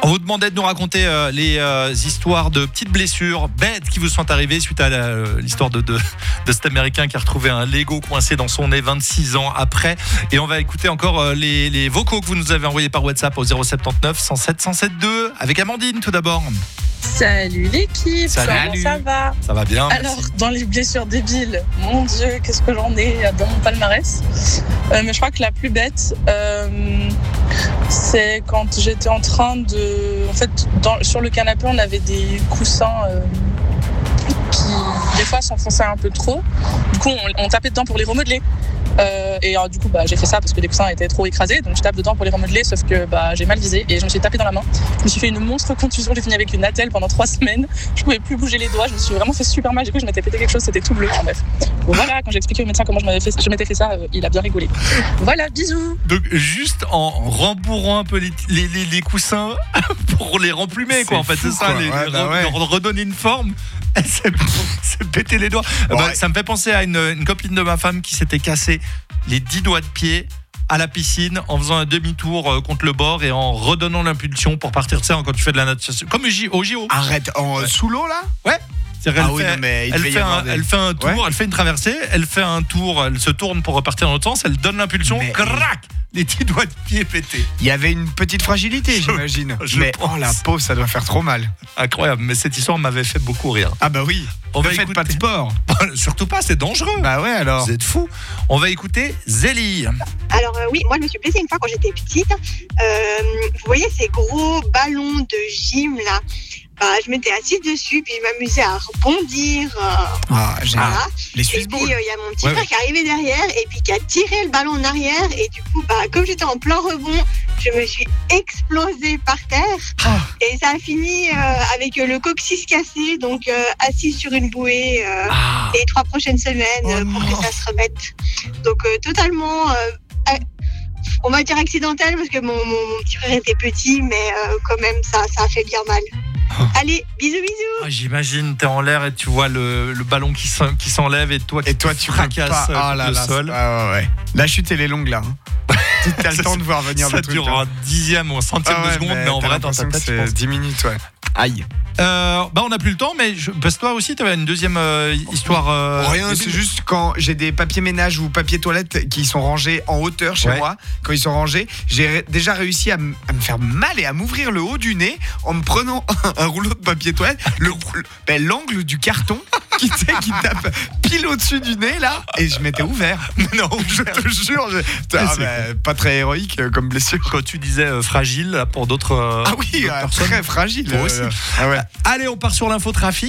On vous demandait de nous raconter les histoires de petites blessures bêtes qui vous sont arrivées suite à l'histoire de cet Américain qui a retrouvé un Lego coincé dans son nez 26 ans après. Et on va écouter encore les vocaux que vous nous avez envoyés par WhatsApp au 079 107 107 2 avec Amandine tout d'abord. Salut l'équipe, comment ça va ? Ça va bien. Alors, dans les blessures débiles, mon Dieu, qu'est-ce que j'en ai dans mon palmarès. Mais je crois que la plus bête, c'est quand j'étais en train de... En fait, sur le canapé, on avait des coussins qui, des fois, s'enfonçaient un peu trop. Du coup, on tapait dedans pour les remodeler. Du coup, j'ai fait ça parce que les coussins étaient trop écrasés. Donc, je tape dedans pour les remodeler, sauf que j'ai mal visé et je me suis tapé dans la main. Je me suis fait une monstre contusion. J'ai fini avec une attelle pendant 3 semaines. Je pouvais plus bouger les doigts. Je me suis vraiment fait super mal. Du coup, je m'étais pété quelque chose. C'était tout bleu. Enfin, bref. Bon, voilà, quand j'ai expliqué au médecin comment je m'étais fait ça, il a bien rigolé. Voilà, bisous. Donc, juste en rembourrant un peu les coussins pour les remplumer, quoi. En fait, c'est ça, leur redonner une forme. Elle s'est pété les doigts. Ouais. Ça me fait penser à une copine de ma femme qui s'était cassé les 10 doigts de pied à la piscine en faisant un demi-tour contre le bord et en redonnant l'impulsion pour partir, tu sais, quand tu fais de la natation. Comme au JO. Arrête, sous l'eau là ? Ouais. Elle fait un tour, elle fait une traversée, elle fait un tour, elle se tourne pour repartir dans l'autre sens, elle donne l'impulsion, crac, les 10 doigts de pied pétés. Il y avait une petite fragilité, j'imagine. Mais la peau, ça doit faire trop mal. Incroyable, mais cette histoire m'avait fait beaucoup rire. Ah bah oui. Ne faites pas de sport. Surtout pas, c'est dangereux. Bah ouais alors. Vous êtes fous. On va écouter Zélie. Alors oui, moi je me suis blessée une fois quand j'étais petite. Vous voyez ces gros ballons de gym là. Je m'étais assise dessus, puis je m'amusais à rebondir. Génial. Voilà. Les et Swiss puis Ball. il y a mon petit frère qui est arrivé derrière et puis qui a tiré le ballon en arrière. Et du coup, comme j'étais en plein rebond, je me suis explosée par terre. Et ça a fini avec le coccyx cassé, donc assise sur une bouée les 3 prochaines semaines pour que ça se remette. Donc totalement... on va dire accidentel parce que mon petit frère était petit, mais quand même ça a fait bien mal. Allez, bisous. J'imagine, t'es en l'air et tu vois le ballon qui s'enlève et toi tu fracasses le sol. Ouais. La chute elle est longue là. T'as le temps de voir venir le truc. Ça dure un dixième ou un centième de seconde, mais en vrai dans ta tête c'est 10 minutes, ouais. Aïe. On n'a plus le temps, mais parce que toi aussi, tu avais une deuxième histoire. Rien, c'est juste quand j'ai des papiers ménage ou papiers toilettes qui sont rangés en hauteur chez moi, quand ils sont rangés, j'ai déjà réussi à me faire mal et à m'ouvrir le haut du nez en me prenant un rouleau de papier toilette, l'angle du carton qui tape pile au-dessus du nez là, et je m'étais ouvert. Non, je te jure, pas très héroïque comme blessure. Quand tu disais fragile, là, pour d'autres. Très fragile. Moi aussi. Allez, on part sur l'infotrafic.